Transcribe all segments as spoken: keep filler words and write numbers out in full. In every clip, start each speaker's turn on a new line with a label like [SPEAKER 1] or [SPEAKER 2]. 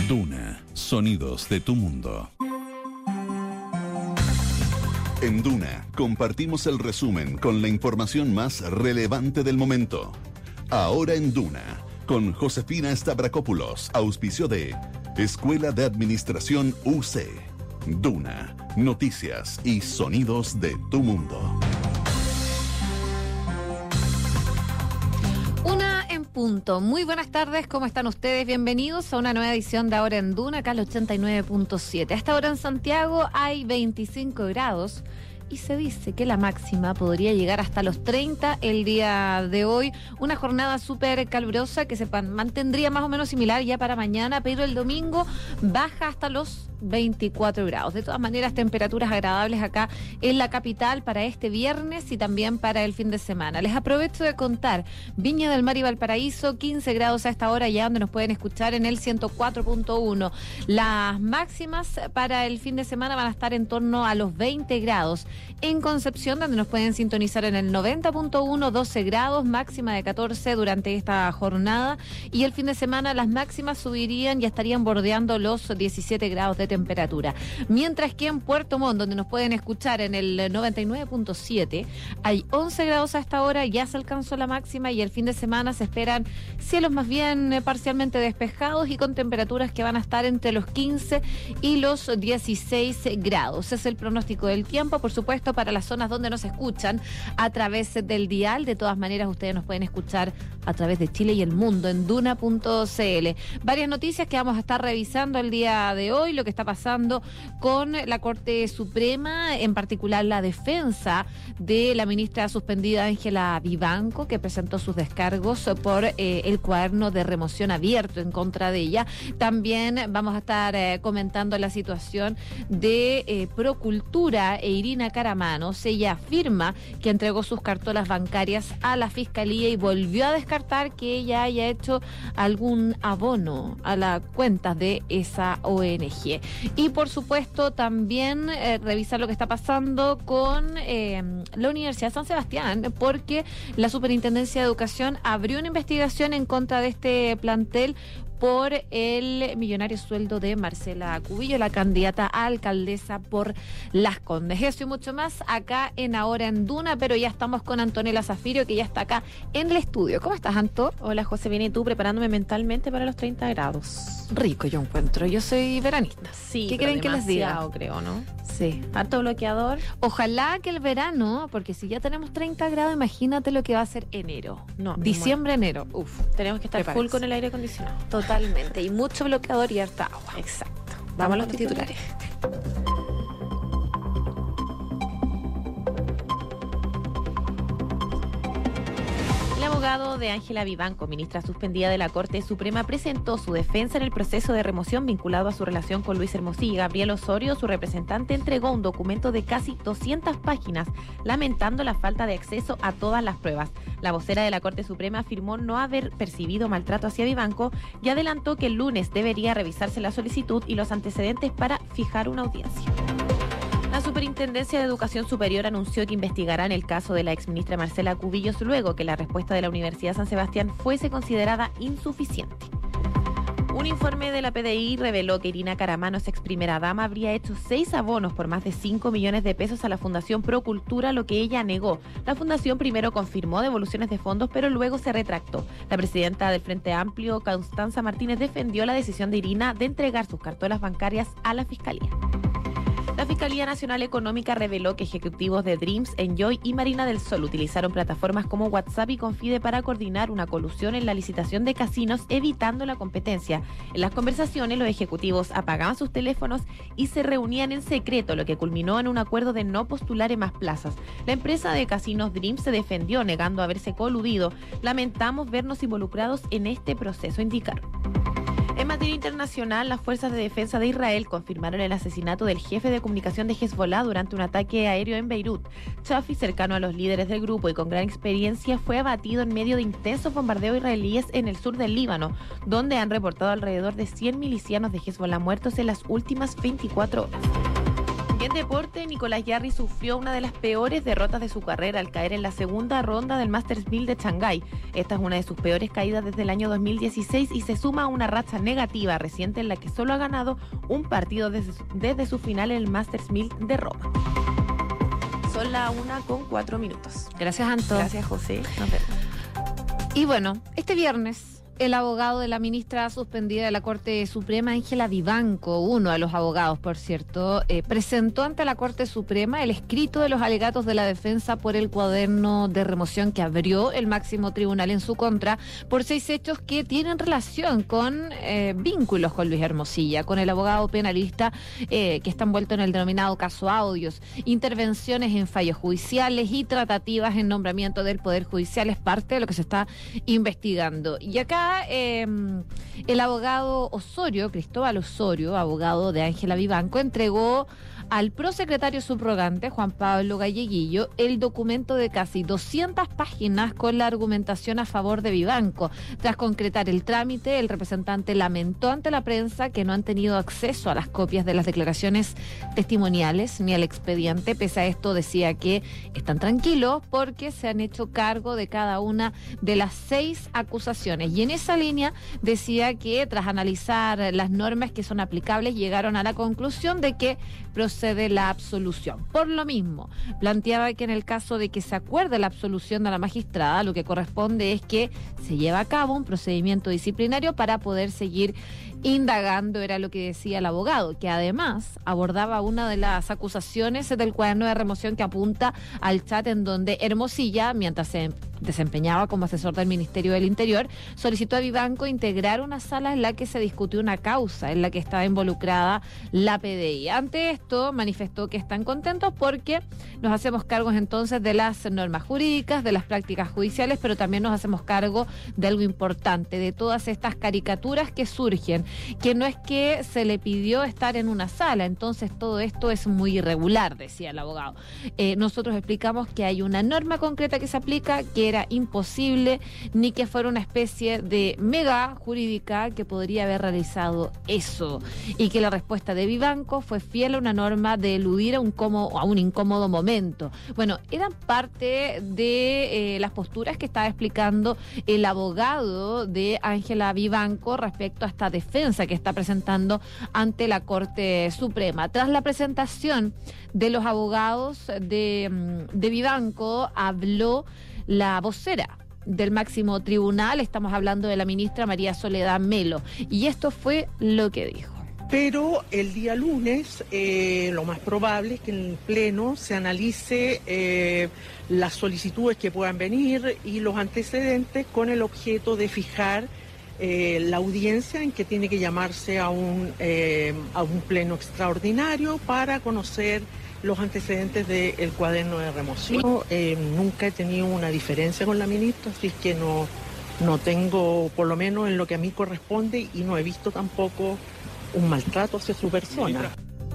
[SPEAKER 1] Duna, sonidos de tu mundo. En Duna compartimos el resumen con la información más relevante del momento. Ahora en Duna, con Josefina Stavrakopoulos, auspicio de Escuela de Administración U C. Duna, noticias y sonidos de tu mundo.
[SPEAKER 2] Una en punto. Muy buenas tardes, ¿cómo están ustedes? Bienvenidos a una nueva edición de Ahora en Duna, acá al ochenta y nueve punto siete. A esta hora en Santiago hay veinticinco grados. Y se dice que la máxima podría llegar hasta los treinta el día de hoy. Una jornada súper calurosa que se mantendría más o menos similar ya para mañana, pero el domingo baja hasta los veinticuatro grados. De todas maneras, temperaturas agradables acá en la capital para este viernes y también para el fin de semana. Les aprovecho de contar, Viña del Mar y Valparaíso, quince grados a esta hora ya, donde nos pueden escuchar en el ciento cuatro punto uno. Las máximas para el fin de semana van a estar en torno a los veinte grados. En Concepción, donde nos pueden sintonizar en el noventa punto uno, doce grados, máxima de catorce durante esta jornada. Y el fin de semana las máximas subirían y estarían bordeando los diecisiete grados de temperatura. Mientras que en Puerto Montt, donde nos pueden escuchar en el noventa y nueve punto siete, hay once grados a esta hora, ya se alcanzó la máxima y el fin de semana se esperan cielos más bien eh, parcialmente despejados y con temperaturas que van a estar entre los quince y los dieciséis grados. Es el pronóstico del tiempo, por supuesto, para las zonas donde nos escuchan a través del dial. De todas maneras, ustedes nos pueden escuchar a través de Chile y el mundo en duna punto c l. Varias noticias que vamos a estar revisando el día de hoy, lo que está pasando con la Corte Suprema, en particular la defensa de la ministra suspendida Ángela Vivanco, que presentó sus descargos por eh, el cuaderno de remoción abierto en contra de ella. También vamos a estar eh, comentando la situación de eh, Procultura e Irina Caramanos. Ella afirma que entregó sus cartolas bancarias a la Fiscalía y volvió a descartar que ella haya hecho algún abono a las cuentas de esa O N G. Y por supuesto también eh, revisar lo que está pasando con eh, la Universidad de San Sebastián, porque la Superintendencia de Educación abrió una investigación en contra de este plantel por el millonario sueldo de Marcela Cubillo, la candidata a alcaldesa por Las Condes. Eso y mucho más acá en Ahora en Duna, pero ya estamos con Antonella Zafirio, que ya está acá en el estudio. ¿Cómo estás, Anto?
[SPEAKER 3] Hola, José, bien, ¿y tú? Preparándome mentalmente para los treinta grados.
[SPEAKER 2] Rico, yo encuentro. Yo soy veranista.
[SPEAKER 3] Sí,
[SPEAKER 2] ¿Qué creen que les diga?
[SPEAKER 3] Creo, ¿no?
[SPEAKER 2] Sí.
[SPEAKER 3] Harto bloqueador.
[SPEAKER 2] Ojalá que el verano, porque si ya tenemos treinta grados, imagínate lo que va a ser enero.
[SPEAKER 3] No,
[SPEAKER 2] Diciembre, enero. Uf.
[SPEAKER 3] Tenemos que estar
[SPEAKER 2] Prepárense.
[SPEAKER 3] Full con el aire acondicionado.
[SPEAKER 2] Totalmente. Y mucho bloqueador y harta agua.
[SPEAKER 3] Exacto.
[SPEAKER 2] Vamos,
[SPEAKER 3] Vamos
[SPEAKER 2] a los titulares.
[SPEAKER 3] El abogado de Ángela Vivanco, ministra suspendida de la Corte Suprema, presentó su defensa en el proceso de remoción vinculado a su relación con Luis Hermosilla. Gabriel Osorio, su representante, entregó un documento de casi doscientas páginas, lamentando la falta de acceso a todas las pruebas. La vocera de la Corte Suprema afirmó no haber percibido maltrato hacia Vivanco y adelantó que el lunes debería revisarse la solicitud y los antecedentes para fijar una audiencia. La Superintendencia de Educación Superior anunció que investigarán el caso de la exministra Marcela Cubillos luego que la respuesta de la Universidad San Sebastián fuese considerada insuficiente. Un informe de la P D I reveló que Irina Caramanos, ex primera dama, habría hecho seis abonos por más de cinco millones de pesos a la Fundación Procultura, lo que ella negó. La fundación primero confirmó devoluciones de fondos, pero luego se retractó. La presidenta del Frente Amplio, Constanza Martínez, defendió la decisión de Irina de entregar sus cartolas bancarias a la Fiscalía. La Fiscalía Nacional Económica reveló que ejecutivos de Dreams, Enjoy y Marina del Sol utilizaron plataformas como WhatsApp y Confide para coordinar una colusión en la licitación de casinos, evitando la competencia. En las conversaciones, los ejecutivos apagaban sus teléfonos y se reunían en secreto, lo que culminó en un acuerdo de no postular en más plazas. La empresa de casinos Dreams se defendió, negando haberse coludido. Lamentamos vernos involucrados en este proceso, indicaron. En materia internacional, las fuerzas de defensa de Israel confirmaron el asesinato del jefe de comunicación de Hezbollah durante un ataque aéreo en Beirut. Chafi, cercano a los líderes del grupo y con gran experiencia, fue abatido en medio de intensos bombardeos israelíes en el sur del Líbano, donde han reportado alrededor de cien milicianos de Hezbollah muertos en las últimas veinticuatro horas. Y en deporte, Nicolás Jarry sufrió una de las peores derrotas de su carrera al caer en la segunda ronda del Masters mil de Shanghái. Esta es una de sus peores caídas desde el año dos mil dieciséis y se suma a una racha negativa reciente en la que solo ha ganado un partido desde su, desde su final en el Masters mil de Roma. Son la una con cuatro minutos.
[SPEAKER 2] Gracias, Anto.
[SPEAKER 3] Gracias, José. Nos vemos.
[SPEAKER 2] Y bueno, este viernes el abogado de la ministra suspendida de la Corte Suprema, Ángela Vivanco, uno de los abogados, por cierto, eh, presentó ante la Corte Suprema el escrito de los alegatos de la defensa por el cuaderno de remoción que abrió el máximo tribunal en su contra por seis hechos que tienen relación con eh, vínculos con Luis Hermosilla, con el abogado penalista eh, que está envuelto en el denominado caso Audios, intervenciones en fallos judiciales y tratativas en nombramiento del Poder Judicial. Es parte de lo que se está investigando. Y acá Eh, el abogado Osorio, Cristóbal Osorio, abogado de Ángela Vivanco, entregó al prosecretario subrogante, Juan Pablo Galleguillo, el documento de casi doscientas páginas con la argumentación a favor de Vivanco. Tras concretar el trámite, el representante lamentó ante la prensa que no han tenido acceso a las copias de las declaraciones testimoniales ni al expediente. Pese a esto, decía que están tranquilos porque se han hecho cargo de cada una de las seis acusaciones. Y en esa línea decía que tras analizar las normas que son aplicables, llegaron a la conclusión de que procede la absolución. Por lo mismo, planteaba que en el caso de que se acuerde la absolución de la magistrada, lo que corresponde es que se lleve a cabo un procedimiento disciplinario para poder seguir indagando, era lo que decía el abogado, que además abordaba una de las acusaciones del cuaderno de remoción que apunta al chat en donde Hermosilla, mientras se desempeñaba como asesor del Ministerio del Interior, solicitó a Vivanco integrar una sala en la que se discutió una causa en la que estaba involucrada la P D I. Ante esto, manifestó que están contentos porque nos hacemos cargos entonces de las normas jurídicas, de las prácticas judiciales, pero también nos hacemos cargo de algo importante, de todas estas caricaturas que surgen, que no es que se le pidió estar en una sala, entonces todo esto es muy irregular, decía el abogado. Eh, nosotros explicamos que hay una norma concreta que se aplica, que era imposible, ni que fuera una especie de mega jurídica que podría haber realizado eso, y que la respuesta de Vivanco fue fiel a una norma de eludir a un, como, a un incómodo momento. Bueno, eran parte de eh, las posturas que estaba explicando el abogado de Ángela Vivanco respecto a esta defensa que está presentando ante la Corte Suprema. Tras la presentación de los abogados de, de Vivanco, habló la vocera del máximo tribunal, estamos hablando de la ministra María Soledad Melo, y esto fue lo que dijo.
[SPEAKER 4] Pero el día lunes eh, lo más probable es que en el Pleno se analice eh, las solicitudes que puedan venir y los antecedentes con el objeto de fijar eh, la audiencia en que tiene que llamarse a un, eh, a un Pleno extraordinario para conocer los antecedentes del cuaderno de remoción. Yo, eh, nunca he tenido una diferencia con la ministra, así es que no, no tengo, por lo menos en lo que a mí corresponde, y no he visto tampoco un maltrato hacia su persona.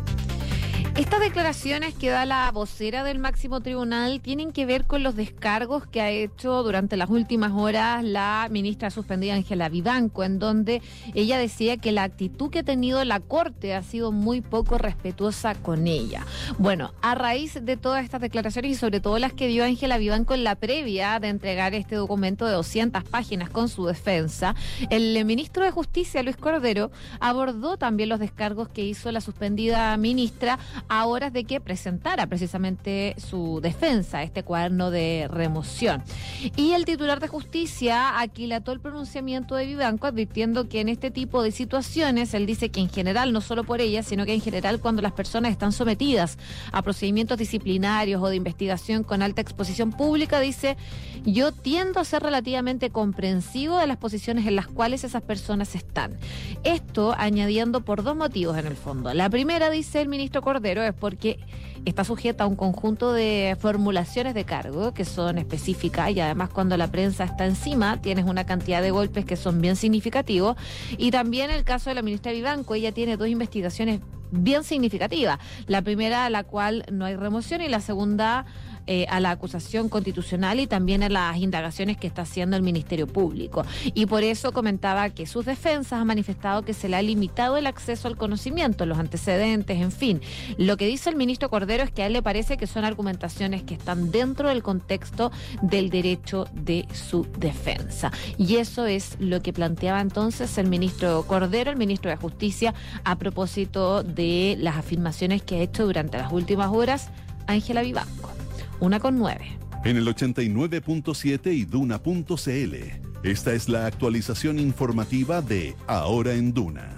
[SPEAKER 2] Estas declaraciones que da la vocera del máximo tribunal tienen que ver con los descargos que ha hecho durante las últimas horas la ministra suspendida Ángela Vivanco, en donde ella decía que la actitud que ha tenido la Corte ha sido muy poco respetuosa con ella. Bueno, a raíz de todas estas declaraciones y sobre todo las que dio Ángela Vivanco en la previa de entregar este documento de doscientas páginas con su defensa, el ministro de Justicia, Luis Cordero, abordó también los descargos que hizo la suspendida ministra a horas de que presentara precisamente su defensa, este cuaderno de remoción. Y el titular de Justicia aquilató el pronunciamiento de Vivanco, advirtiendo que en este tipo de situaciones, él dice que en general, no solo por ella, sino que en general cuando las personas están sometidas a procedimientos disciplinarios o de investigación con alta exposición pública, dice, yo tiendo a ser relativamente comprensivo de las posiciones en las cuales esas personas están. Esto añadiendo por dos motivos en el fondo. La primera, dice el ministro Cordero, es porque está sujeta a un conjunto de formulaciones de cargo que son específicas, y además cuando la prensa está encima tienes una cantidad de golpes que son bien significativos. Y también el caso de la ministra Vivanco, ella tiene dos investigaciones bien significativas, la primera a la cual no hay remoción y la segunda eh, a la acusación constitucional y también a las indagaciones que está haciendo el Ministerio Público. Y por eso comentaba que sus defensas han manifestado que se le ha limitado el acceso al conocimiento, los antecedentes, en fin. Lo que dice el ministro Cordero es que a él le parece que son argumentaciones que están dentro del contexto del derecho de su defensa. Y eso es lo que planteaba entonces el ministro Cordero, el ministro de Justicia, a propósito de las afirmaciones que ha hecho durante las últimas horas Ángela Vivanco. Una con nueve.
[SPEAKER 1] En el ochenta y nueve punto siete y duna punto c l. Esta es la actualización informativa de Ahora en Duna.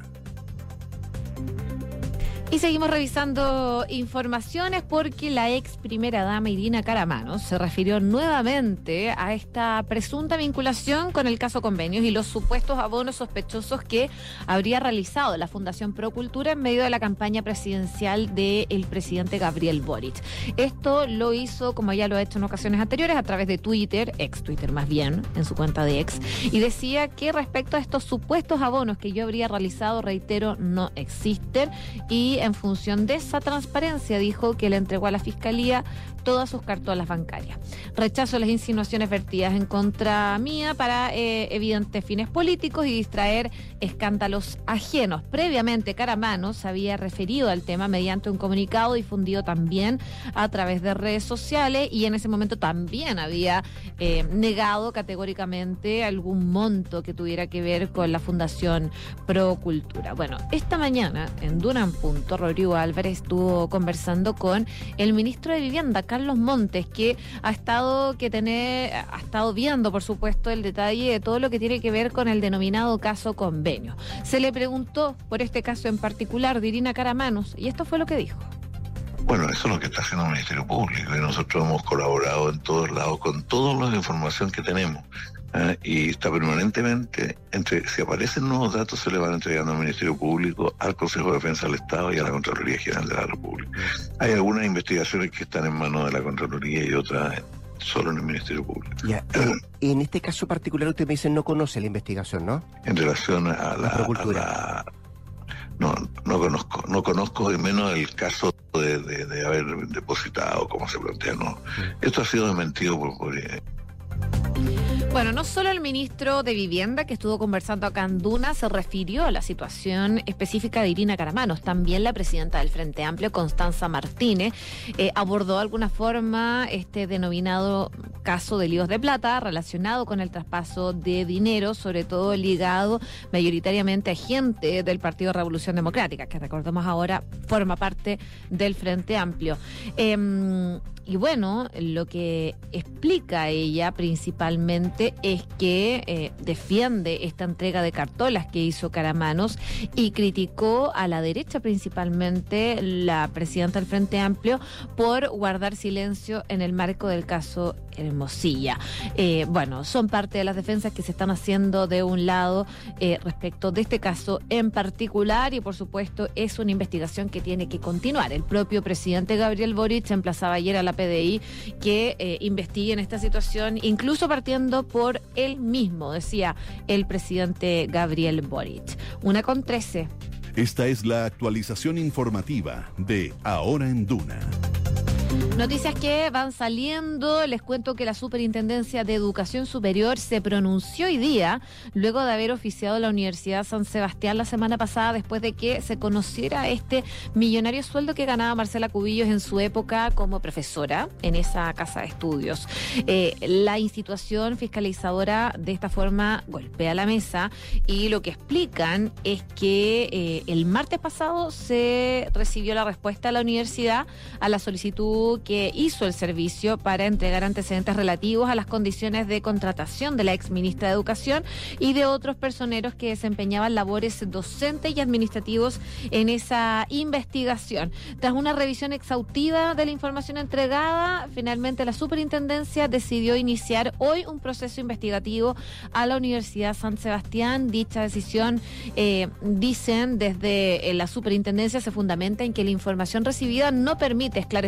[SPEAKER 2] Y seguimos revisando informaciones porque la ex primera dama Irina Caramanos se refirió nuevamente a esta presunta vinculación con el caso Convenios y los supuestos abonos sospechosos que habría realizado la Fundación Procultura en medio de la campaña presidencial del presidente Gabriel Boric. Esto lo hizo, como ya lo ha hecho en ocasiones anteriores, a través de Twitter, ex Twitter más bien, en su cuenta de ex, y decía que respecto a estos supuestos abonos que yo habría realizado, reitero, no existen, y en función de esa transparencia dijo que le entregó a la Fiscalía todas sus cartolas bancarias. Rechazo las insinuaciones vertidas en contra mía para eh, evidentes fines políticos y distraer escándalos ajenos. Previamente, Caramanos se había referido al tema mediante un comunicado difundido también a través de redes sociales y en ese momento también había eh, negado categóricamente algún monto que tuviera que ver con la Fundación Procultura. Bueno, esta mañana en Duna en Punto, Rodrigo Álvarez estuvo conversando con el ministro de Vivienda, Carlos Montes, que ha estado que tener, ha estado viendo, por supuesto, el detalle de todo lo que tiene que ver con el denominado caso Convenio. Se le preguntó por este caso en particular de Irina Caramanos y esto fue lo que dijo.
[SPEAKER 5] Bueno, eso es lo que está haciendo el Ministerio Público y nosotros hemos colaborado en todos lados con toda la información que tenemos. ¿eh? Y está permanentemente, entre si aparecen nuevos datos se le van entregando al Ministerio Público, al Consejo de Defensa del Estado y a la Contraloría General de la República. Hay algunas investigaciones que están en manos de la Contraloría y otras solo en el Ministerio Público.
[SPEAKER 6] Ya, en, en este caso particular usted me dice no conoce la investigación, ¿no?
[SPEAKER 5] En relación a la...
[SPEAKER 6] La Procultura.
[SPEAKER 5] A la no, no conozco, no conozco, y menos el caso de, de, de haber depositado, como se plantea, no. Esto ha sido desmentido por... por
[SPEAKER 2] Bueno, no solo el ministro de Vivienda que estuvo conversando acá en Duna se refirió a la situación específica de Irina Caramanos, también la presidenta del Frente Amplio, Constanza Martínez, eh, abordó de alguna forma este denominado caso de líos de plata relacionado con el traspaso de dinero, sobre todo ligado mayoritariamente a gente del Partido Revolución Democrática, que recordemos ahora forma parte del Frente Amplio. Eh, Y bueno, lo que explica ella principalmente es que eh, defiende esta entrega de cartolas que hizo Caramanos y criticó a la derecha, principalmente la presidenta del Frente Amplio, por guardar silencio en el marco del caso Hermosilla. Eh, bueno, son parte de las defensas que se están haciendo de un lado eh, respecto de este caso en particular y por supuesto es una investigación que tiene que continuar. El propio presidente Gabriel Boric emplazaba ayer a la P D I que eh, investiguen esta situación, incluso partiendo por él mismo, decía el presidente Gabriel Boric. Una con trece.
[SPEAKER 1] Esta es la actualización informativa de Ahora en Duna.
[SPEAKER 2] Noticias que van saliendo. Les cuento que la Superintendencia de Educación Superior se pronunció hoy día luego de haber oficiado la Universidad San Sebastián la semana pasada después de que se conociera este millonario sueldo que ganaba Marcela Cubillos en su época como profesora en esa casa de estudios. Eh, la institución fiscalizadora de esta forma golpea la mesa y lo que explican es que eh, el martes pasado se recibió la respuesta de la universidad a la solicitud que hizo el servicio para entregar antecedentes relativos a las condiciones de contratación de la ex ministra de Educación y de otros personeros que desempeñaban labores docentes y administrativos en esa investigación. Tras una revisión exhaustiva de la información entregada, finalmente la Superintendencia decidió iniciar hoy un proceso investigativo a la Universidad San Sebastián. Dicha decisión, eh, dicen desde la Superintendencia, se fundamenta en que la información recibida no permite esclarecer con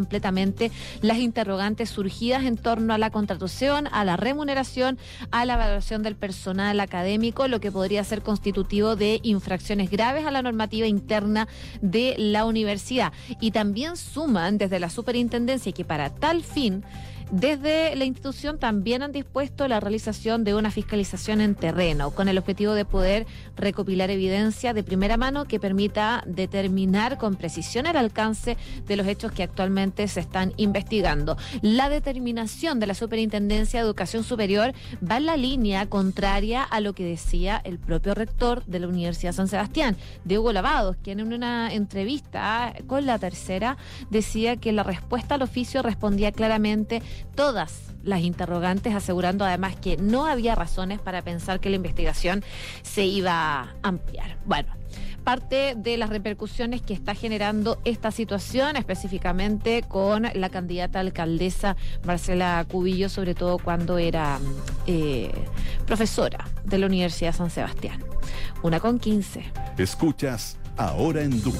[SPEAKER 2] completamente las interrogantes surgidas en torno a la contratación, a la remuneración, a la evaluación del personal académico, lo que podría ser constitutivo de infracciones graves a la normativa interna de la universidad. Y también suman desde la superintendencia que para tal fin, desde la institución también han dispuesto la realización de una fiscalización en terreno con el objetivo de poder recopilar evidencia de primera mano que permita determinar con precisión el alcance de los hechos que actualmente se están investigando. La determinación de la Superintendencia de Educación Superior va en la línea contraria a lo que decía el propio rector de la Universidad San Sebastián, Diego Lavados, quien en una entrevista con La Tercera decía que la respuesta al oficio respondía claramente todas las interrogantes, asegurando además que no había razones para pensar que la investigación se iba a ampliar. Bueno, parte de las repercusiones que está generando esta situación, específicamente con la candidata alcaldesa Marcela Cubillo, sobre todo cuando era eh, profesora de la Universidad de San Sebastián. Una con quince.
[SPEAKER 1] Escuchas Ahora en Duna.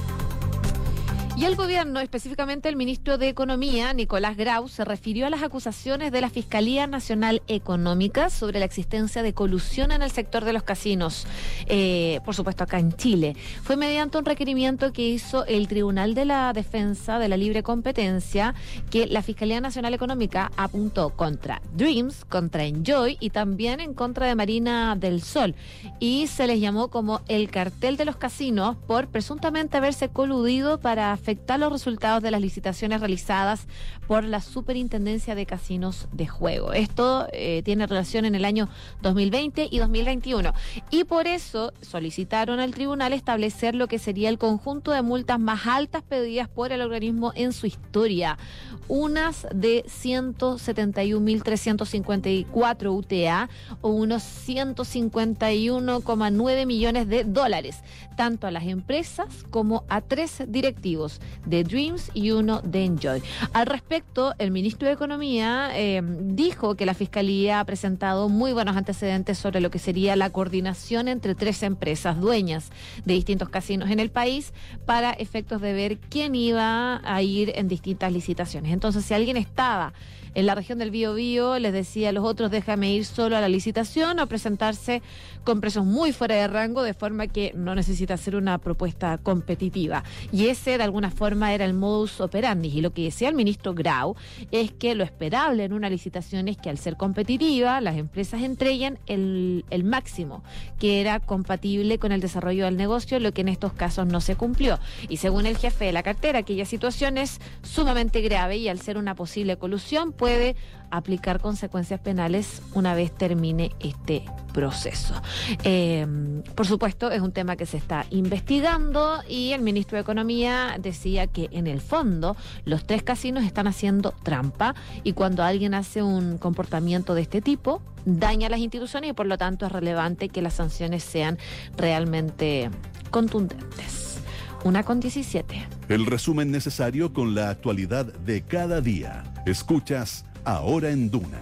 [SPEAKER 2] Y el gobierno, específicamente el ministro de Economía, Nicolás Grau, se refirió a las acusaciones de la Fiscalía Nacional Económica sobre la existencia de colusión en el sector de los casinos, eh, por supuesto acá en Chile. Fue mediante un requerimiento que hizo el Tribunal de la Defensa de la Libre Competencia que la Fiscalía Nacional Económica apuntó contra Dreams, contra Enjoy y también en contra de Marina del Sol. Y se les llamó como el cartel de los casinos por presuntamente haberse coludido para afectar los resultados de las licitaciones realizadas por la Superintendencia de Casinos de Juego. Esto eh, tiene relación en el año dos mil veinte y dos mil veintiuno. Y por eso solicitaron al tribunal establecer lo que sería el conjunto de multas más altas pedidas por el organismo en su historia. Unas de ciento setenta y un mil trescientos cincuenta y cuatro U T A o unos ciento cincuenta y uno coma nueve millones de dólares, tanto a las empresas como a tres directivos de Dreams y uno de Enjoy. Al respecto, el ministro de Economía eh, dijo que la Fiscalía ha presentado muy buenos antecedentes sobre lo que sería la coordinación entre tres empresas dueñas de distintos casinos en el país para efectos de ver quién iba a ir en distintas licitaciones. Entonces, si alguien estaba en la región del Biobío, les decía a los otros, déjame ir solo a la licitación o presentarse con precios muy fuera de rango, de forma que no necesita hacer una propuesta competitiva. Y ese, de alguna forma, era el modus operandi. Y lo que decía el ministro Grau es que lo esperable en una licitación es que, al ser competitiva, las empresas entreguen el, el máximo, que era compatible con el desarrollo del negocio, lo que en estos casos no se cumplió. Y según el jefe de la cartera, aquella situación es sumamente grave y, al ser una posible colusión, puede aplicar consecuencias penales una vez termine este proceso. Eh, por supuesto, es un tema que se está investigando y el ministro de Economía decía que en el fondo los tres casinos están haciendo trampa y cuando alguien hace un comportamiento de este tipo daña a las instituciones y por lo tanto es relevante que las sanciones sean realmente contundentes. Una con diecisiete.
[SPEAKER 1] El resumen necesario con la actualidad de cada día. Escuchas Ahora en Duna.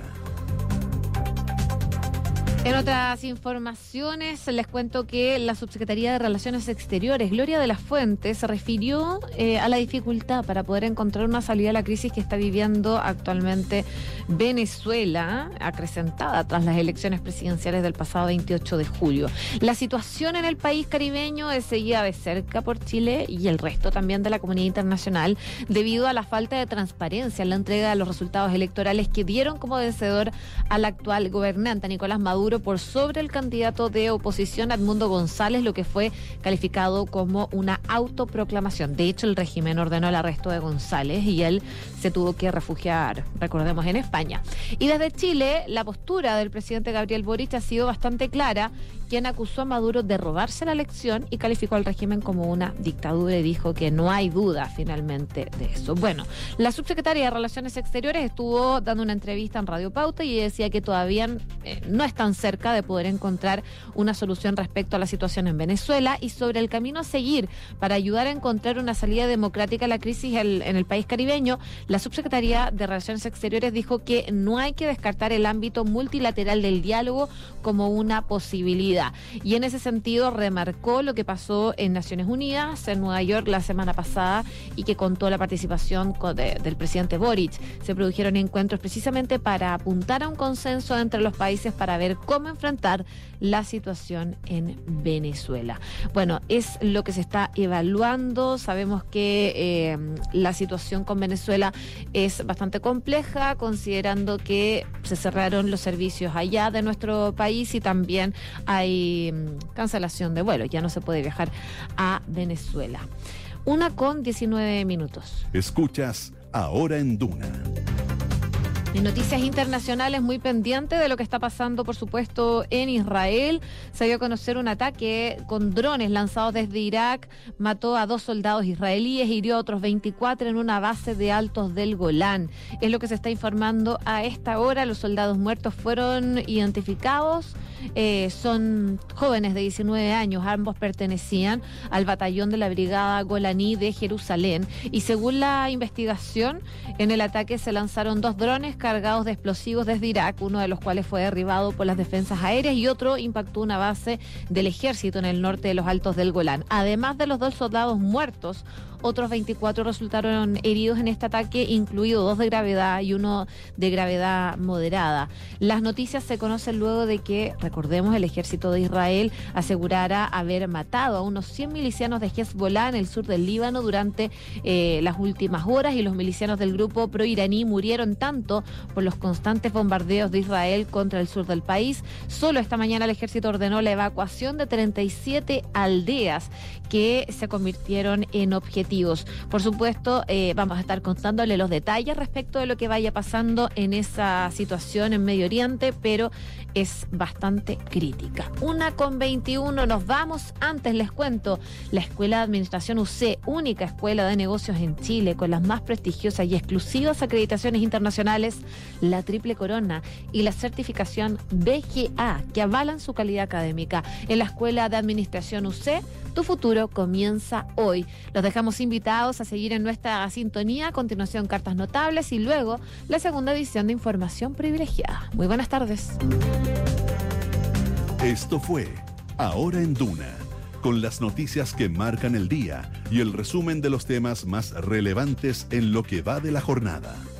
[SPEAKER 2] En otras informaciones, les cuento que la Subsecretaría de Relaciones Exteriores, Gloria de las Fuentes, se refirió eh, a la dificultad para poder encontrar una salida a la crisis que está viviendo actualmente Venezuela, acrecentada tras las elecciones presidenciales del pasado veintiocho de julio. La situación en el país caribeño es seguida de cerca por Chile y el resto también de la comunidad internacional debido a la falta de transparencia en la entrega de los resultados electorales que dieron como vencedor al actual gobernante, Nicolás Maduro, por sobre el candidato de oposición Edmundo González, lo que fue calificado como una autoproclamación. De hecho, el régimen ordenó el arresto de González y él se tuvo que refugiar, recordemos, en España. Y desde Chile, la postura del presidente Gabriel Boric ha sido bastante clara, quien acusó a Maduro de robarse la elección y calificó al régimen como una dictadura y dijo que no hay duda finalmente de eso. Bueno, la subsecretaria de Relaciones Exteriores estuvo dando una entrevista en Radio Pauta y decía que todavía eh, no están cerca de poder encontrar una solución respecto a la situación en Venezuela y sobre el camino a seguir para ayudar a encontrar una salida democrática a la crisis en, en el país caribeño. La subsecretaría de Relaciones Exteriores dijo que no hay que descartar el ámbito multilateral del diálogo como una posibilidad. Y en ese sentido remarcó lo que pasó en Naciones Unidas, en Nueva York la semana pasada, y que contó la participación de, del presidente Boric. Se produjeron encuentros precisamente para apuntar a un consenso entre los países para ver cómo enfrentar la situación en Venezuela. Bueno, es lo que se está evaluando. Sabemos que eh, la situación con Venezuela es bastante compleja, considerando que se cerraron los servicios allá de nuestro país y también hay mm, cancelación de vuelos. Ya no se puede viajar a Venezuela. Una con diecinueve minutos.
[SPEAKER 1] Escuchas Ahora en Duna.
[SPEAKER 2] En noticias internacionales, muy pendiente de lo que está pasando, por supuesto, en Israel. Se dio a conocer un ataque con drones lanzados desde Irak. Mató a dos soldados israelíes, hirió a otros veinticuatro en una base de Altos del Golán. Es lo que se está informando a esta hora. Los soldados muertos fueron identificados. Eh, son jóvenes de diecinueve años. Ambos pertenecían al batallón de la Brigada Golaní de Jerusalén. Y según la investigación, en el ataque se lanzaron dos drones cargados de explosivos desde Irak, uno de los cuales fue derribado por las defensas aéreas y otro impactó una base del ejército en el norte de los Altos del Golán. Además de los dos soldados muertos, otros veinticuatro resultaron heridos en este ataque, incluidos dos de gravedad y uno de gravedad moderada. Las noticias se conocen luego de que, recordemos, el ejército de Israel asegurara haber matado a unos cien milicianos de Hezbollah en el sur del Líbano durante eh, las últimas horas, y los milicianos del grupo proiraní murieron tanto por los constantes bombardeos de Israel contra el sur del país. Solo esta mañana el ejército ordenó la evacuación de treinta y siete aldeas que se convirtieron en objetivos. Por supuesto, eh, vamos a estar contándole los detalles respecto de lo que vaya pasando en esa situación en Medio Oriente, pero es bastante crítica. Una con veintiuno, nos vamos. Antes les cuento, la Escuela de Administración U C, única escuela de negocios en Chile con las más prestigiosas y exclusivas acreditaciones internacionales, la Triple Corona y la certificación B G A, que avalan su calidad académica. En la Escuela de Administración U C, tu futuro comienza hoy. Los dejamos invitados a seguir en nuestra sintonía. A continuación, Cartas Notables y luego la segunda edición de Información Privilegiada. Muy buenas tardes.
[SPEAKER 1] Esto fue Ahora en Duna, con las noticias que marcan el día y el resumen de los temas más relevantes en lo que va de la jornada.